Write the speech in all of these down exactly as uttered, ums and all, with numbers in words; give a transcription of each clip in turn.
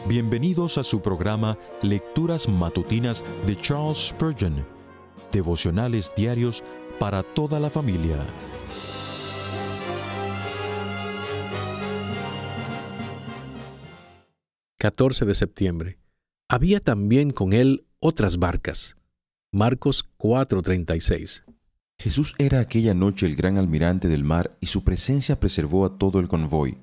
Bienvenidos a su programa Lecturas Matutinas de Charles Spurgeon, devocionales diarios para toda la familia. catorce de septiembre. Había también con él otras barcas. Marcos cuatro treinta y seis. Jesús era aquella noche el gran almirante del mar y su presencia preservó a todo el convoy.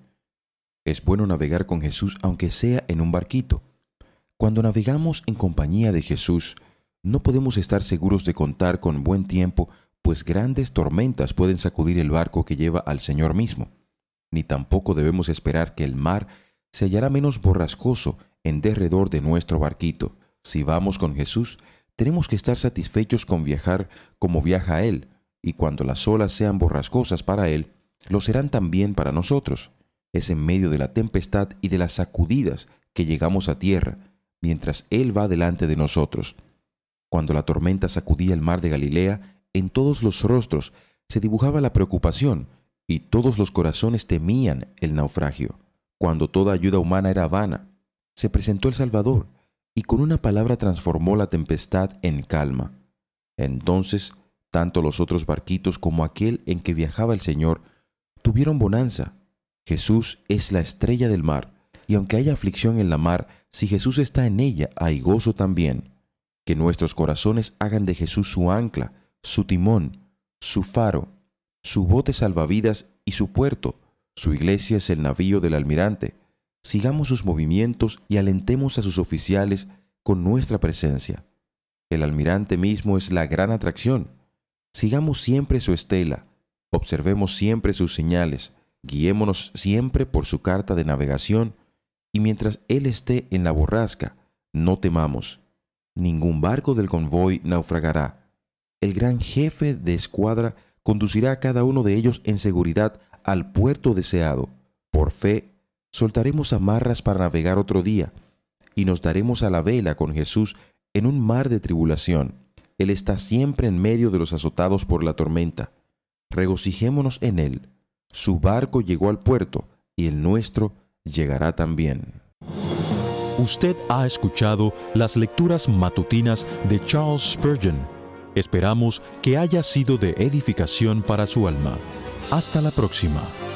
Es bueno navegar con Jesús aunque sea en un barquito. Cuando navegamos en compañía de Jesús, no podemos estar seguros de contar con buen tiempo, pues grandes tormentas pueden sacudir el barco que lleva al Señor mismo. Ni tampoco debemos esperar que el mar se hallará menos borrascoso en derredor de nuestro barquito. Si vamos con Jesús, tenemos que estar satisfechos con viajar como viaja Él, y cuando las olas sean borrascosas para Él, lo serán también para nosotros. Es en medio de la tempestad y de las sacudidas que llegamos a tierra, mientras Él va delante de nosotros. Cuando la tormenta sacudía el mar de Galilea, en todos los rostros se dibujaba la preocupación, y todos los corazones temían el naufragio. Cuando toda ayuda humana era vana, se presentó el Salvador, y con una palabra transformó la tempestad en calma. Entonces, tanto los otros barquitos como aquel en que viajaba el Señor tuvieron bonanza. Jesús es la estrella del mar, y aunque haya aflicción en la mar, si Jesús está en ella, hay gozo también. Que nuestros corazones hagan de Jesús su ancla, su timón, su faro, su bote salvavidas y su puerto. Su iglesia es el navío del almirante. Sigamos sus movimientos y alentemos a sus oficiales con nuestra presencia. El almirante mismo es la gran atracción. Sigamos siempre su estela, observemos siempre sus señales, guiémonos siempre por su carta de navegación, y mientras Él esté en la borrasca, no temamos. Ningún barco del convoy naufragará. El gran jefe de escuadra conducirá a cada uno de ellos en seguridad al puerto deseado. Por fe, soltaremos amarras para navegar otro día, y nos daremos a la vela con Jesús en un mar de tribulación. Él está siempre en medio de los azotados por la tormenta. Regocijémonos en Él. Su barco llegó al puerto, y el nuestro llegará también. Usted ha escuchado las lecturas matutinas de Charles Spurgeon. Esperamos que haya sido de edificación para su alma. Hasta la próxima.